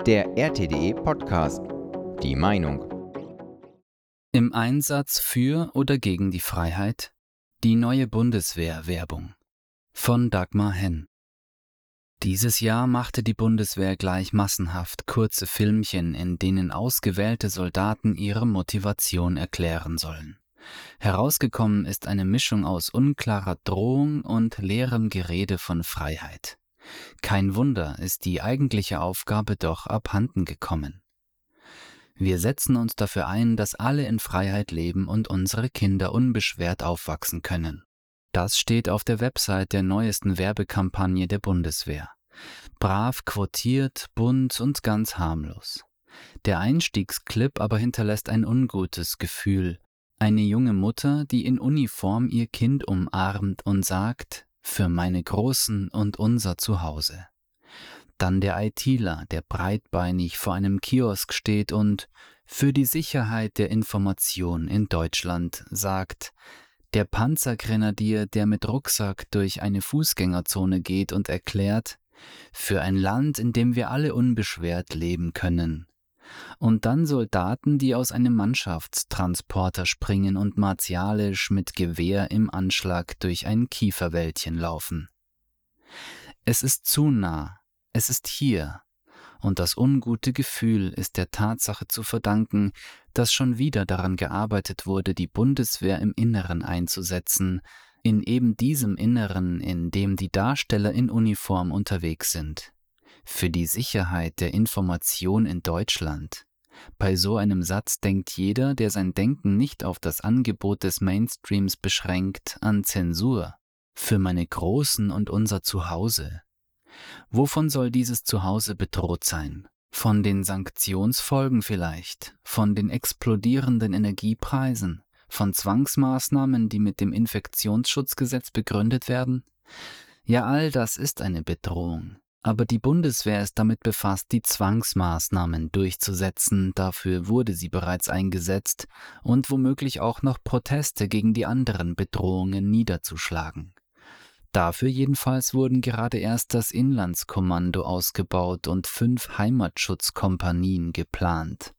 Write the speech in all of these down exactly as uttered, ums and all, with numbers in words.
Der R T D E-Podcast. Die Meinung. Im Einsatz für oder gegen die Freiheit? Die neue Bundeswehr-Werbung. Von Dagmar Henn. Dieses Jahr machte die Bundeswehr gleich massenhaft kurze Filmchen, in denen ausgewählte Soldaten ihre Motivation erklären sollen. Herausgekommen ist eine Mischung aus unklarer Drohung und leerem Gerede von Freiheit. Kein Wunder, ist die eigentliche Aufgabe doch abhanden gekommen. Wir setzen uns dafür ein, dass alle in Freiheit leben und unsere Kinder unbeschwert aufwachsen können. Das steht auf der Website der neuesten Werbekampagne der Bundeswehr. Brav quotiert, bunt und ganz harmlos. Der Einstiegsclip aber hinterlässt ein ungutes Gefühl. Eine junge Mutter, die in Uniform ihr Kind umarmt und sagt: Für meine Großen und unser Zuhause. Dann der ITler, der breitbeinig vor einem Kiosk steht und für die Sicherheit der Information in Deutschland sagt: Der Panzergrenadier, der mit Rucksack durch eine Fußgängerzone geht und erklärt: Für ein Land, in dem wir alle unbeschwert leben können. Und dann Soldaten, die aus einem Mannschaftstransporter springen und martialisch mit Gewehr im Anschlag durch ein Kieferwäldchen laufen. Es ist zu nah, es ist hier, und das ungute Gefühl ist der Tatsache zu verdanken, dass schon wieder daran gearbeitet wurde, die Bundeswehr im Inneren einzusetzen, in eben diesem Inneren, in dem die Darsteller in Uniform unterwegs sind. Für die Sicherheit der Information in Deutschland. Bei so einem Satz denkt jeder, der sein Denken nicht auf das Angebot des Mainstreams beschränkt, an Zensur. Für meine Großen und unser Zuhause. Wovon soll dieses Zuhause bedroht sein? Von den Sanktionsfolgen vielleicht? Von den explodierenden Energiepreisen? Von Zwangsmaßnahmen, die mit dem Infektionsschutzgesetz begründet werden? Ja, all das ist eine Bedrohung. Aber die Bundeswehr ist damit befasst, die Zwangsmaßnahmen durchzusetzen. Dafür wurde sie bereits eingesetzt und womöglich auch noch Proteste gegen die anderen Bedrohungen niederzuschlagen. Dafür jedenfalls wurden gerade erst das Inlandskommando ausgebaut und fünf Heimatschutzkompanien geplant.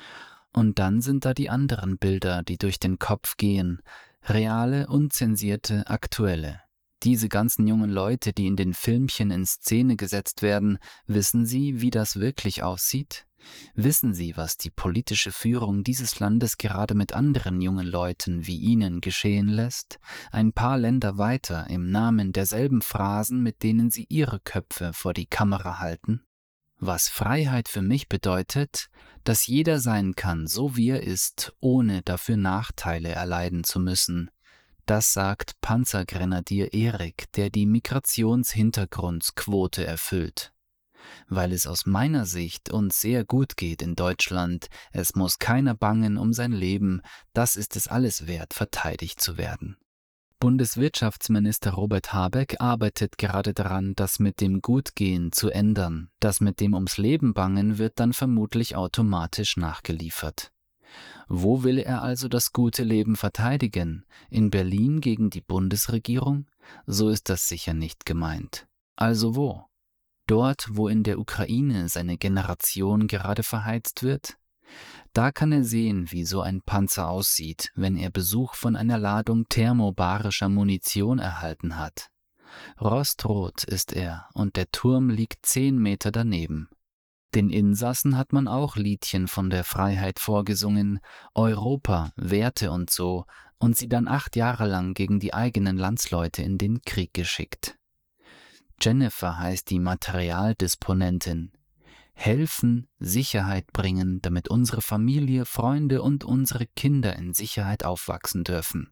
Und dann sind da die anderen Bilder, die durch den Kopf gehen, reale, unzensierte, aktuelle. Diese ganzen jungen Leute, die in den Filmchen in Szene gesetzt werden, wissen sie, wie das wirklich aussieht? Wissen sie, was die politische Führung dieses Landes gerade mit anderen jungen Leuten wie ihnen geschehen lässt? Ein paar Länder weiter im Namen derselben Phrasen, mit denen sie ihre Köpfe vor die Kamera halten? Was Freiheit für mich bedeutet, dass jeder sein kann, so wie er ist, ohne dafür Nachteile erleiden zu müssen. Das sagt Panzergrenadier Erik, der die Migrationshintergrundquote erfüllt. Weil es aus meiner Sicht uns sehr gut geht in Deutschland, es muss keiner bangen um sein Leben, das ist es alles wert, verteidigt zu werden. Bundeswirtschaftsminister Robert Habeck arbeitet gerade daran, das mit dem Gutgehen zu ändern. Das mit dem ums Leben bangen wird dann vermutlich automatisch nachgeliefert. Wo will er also das gute Leben verteidigen? In Berlin gegen die Bundesregierung? So ist das sicher nicht gemeint. Also wo? Dort, wo in der Ukraine seine Generation gerade verheizt wird? Da kann er sehen, wie so ein Panzer aussieht, wenn er Besuch von einer Ladung thermobarischer Munition erhalten hat. Rostrot ist er und der Turm liegt zehn Meter daneben. Den Insassen hat man auch Liedchen von der Freiheit vorgesungen, Europa, Werte und so, und sie dann acht Jahre lang gegen die eigenen Landsleute in den Krieg geschickt. Jennifer heißt die Materialdisponentin. Helfen, Sicherheit bringen, damit unsere Familie, Freunde und unsere Kinder in Sicherheit aufwachsen dürfen.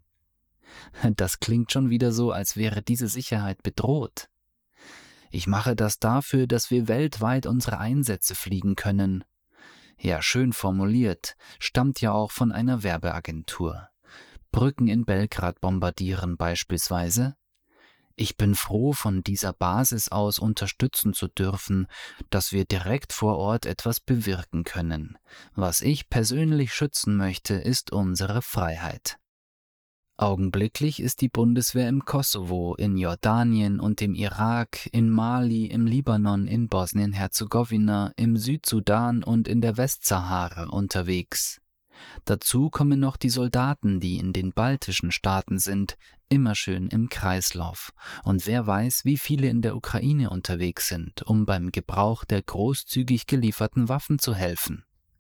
Das klingt schon wieder so, als wäre diese Sicherheit bedroht. Ich mache das dafür, dass wir weltweit unsere Einsätze fliegen können. Ja, schön formuliert, stammt ja auch von einer Werbeagentur. Brücken in Belgrad bombardieren beispielsweise. Ich bin froh, von dieser Basis aus unterstützen zu dürfen, dass wir direkt vor Ort etwas bewirken können. Was ich persönlich schützen möchte, ist unsere Freiheit. Augenblicklich ist die Bundeswehr im Kosovo, in Jordanien und dem Irak, in Mali, im Libanon, in Bosnien-Herzegowina, im Südsudan und in der Westsahara unterwegs. Dazu kommen noch die Soldaten, die in den baltischen Staaten sind, immer schön im Kreislauf. Und wer weiß, wie viele in der Ukraine unterwegs sind, um beim Gebrauch der großzügig gelieferten Waffen zu helfen.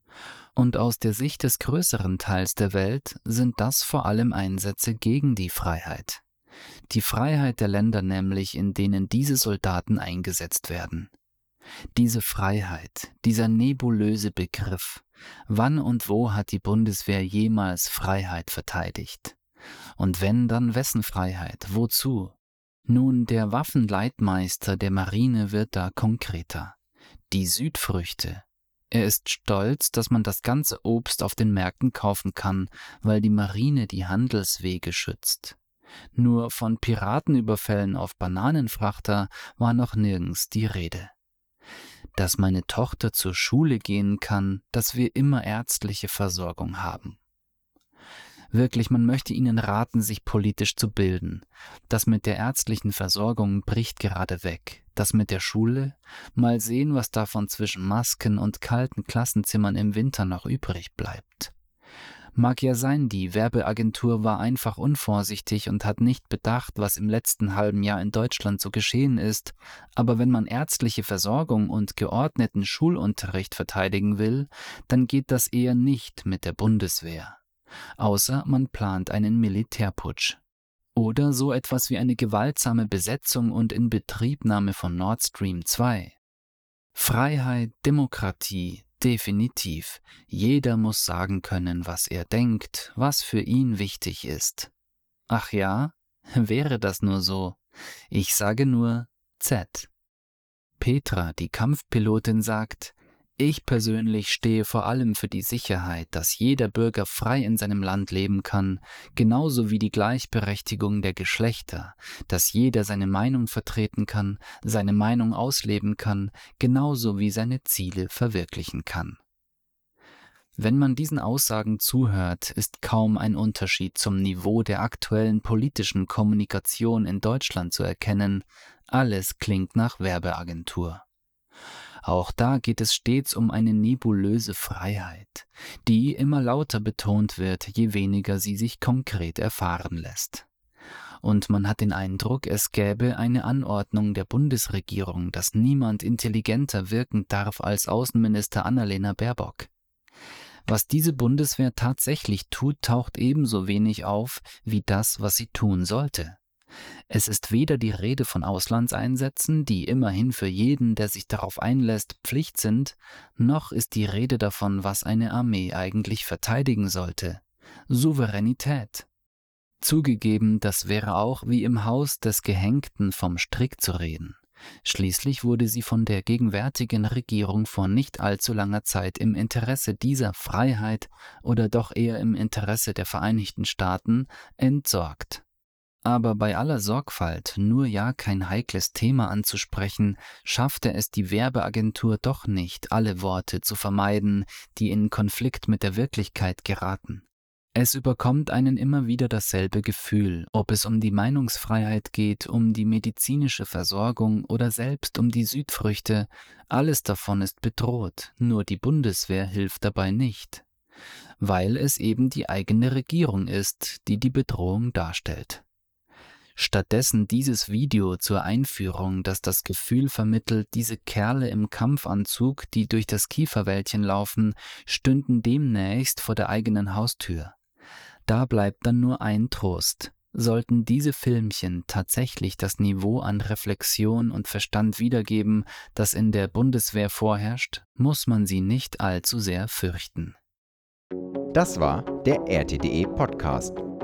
Und aus der Sicht des größeren Teils der Welt sind das vor allem Einsätze gegen die Freiheit. Die Freiheit der Länder nämlich, in denen diese Soldaten eingesetzt werden. Diese Freiheit, dieser nebulöse Begriff, wann und wo hat die Bundeswehr jemals Freiheit verteidigt? Und wenn, dann wessen Freiheit? Wozu? Nun, der Waffenleitmeister der Marine wird da konkreter. Die Südfrüchte. Er ist stolz, dass man das ganze Obst auf den Märkten kaufen kann, weil die Marine die Handelswege schützt. Nur von Piratenüberfällen auf Bananenfrachter war noch nirgends die Rede. Dass meine Tochter zur Schule gehen kann, dass wir immer ärztliche Versorgung haben. Wirklich, man möchte ihnen raten, sich politisch zu bilden. Das mit der ärztlichen Versorgung bricht gerade weg. Das mit der Schule? Mal sehen, was davon zwischen Masken und kalten Klassenzimmern im Winter noch übrig bleibt. Mag ja sein, die Werbeagentur war einfach unvorsichtig und hat nicht bedacht, was im letzten halben Jahr in Deutschland so geschehen ist, aber wenn man ärztliche Versorgung und geordneten Schulunterricht verteidigen will, dann geht das eher nicht mit der Bundeswehr. Außer man plant einen Militärputsch. Oder so etwas wie eine gewaltsame Besetzung und Inbetriebnahme von Nord Stream zwei. Freiheit, Demokratie, definitiv. Jeder muss sagen können, was er denkt, was für ihn wichtig ist. Ach ja, wäre das nur so. Ich sage nur Z. Petra, die Kampfpilotin, sagt: Ich persönlich stehe vor allem für die Sicherheit, dass jeder Bürger frei in seinem Land leben kann, genauso wie die Gleichberechtigung der Geschlechter, dass jeder seine Meinung vertreten kann, seine Meinung ausleben kann, genauso wie seine Ziele verwirklichen kann. Wenn man diesen Aussagen zuhört, ist kaum ein Unterschied zum Niveau der aktuellen politischen Kommunikation in Deutschland zu erkennen. Alles klingt nach Werbeagentur. Auch da geht es stets um eine nebulöse Freiheit, die immer lauter betont wird, je weniger sie sich konkret erfahren lässt. Und man hat den Eindruck, es gäbe eine Anordnung der Bundesregierung, dass niemand intelligenter wirken darf als Außenminister Annalena Baerbock. Was diese Bundeswehr tatsächlich tut, taucht ebenso wenig auf wie das, was sie tun sollte. Es ist weder die Rede von Auslandseinsätzen, die immerhin für jeden, der sich darauf einlässt, Pflicht sind, noch ist die Rede davon, was eine Armee eigentlich verteidigen sollte: Souveränität. Zugegeben, das wäre auch wie im Haus des Gehängten vom Strick zu reden. Schließlich wurde sie von der gegenwärtigen Regierung vor nicht allzu langer Zeit im Interesse dieser Freiheit oder doch eher im Interesse der Vereinigten Staaten entsorgt. Aber bei aller Sorgfalt, nur ja kein heikles Thema anzusprechen, schaffte es die Werbeagentur doch nicht, alle Worte zu vermeiden, die in Konflikt mit der Wirklichkeit geraten. Es überkommt einen immer wieder dasselbe Gefühl, ob es um die Meinungsfreiheit geht, um die medizinische Versorgung oder selbst um die Südfrüchte. Alles davon ist bedroht, nur die Bundeswehr hilft dabei nicht. Weil es eben die eigene Regierung ist, die die Bedrohung darstellt. Stattdessen dieses Video zur Einführung, das das Gefühl vermittelt, diese Kerle im Kampfanzug, die durch das Kieferwäldchen laufen, stünden demnächst vor der eigenen Haustür. Da bleibt dann nur ein Trost: Sollten diese Filmchen tatsächlich das Niveau an Reflexion und Verstand wiedergeben, das in der Bundeswehr vorherrscht, muss man sie nicht allzu sehr fürchten. Das war der R T D E Podcast.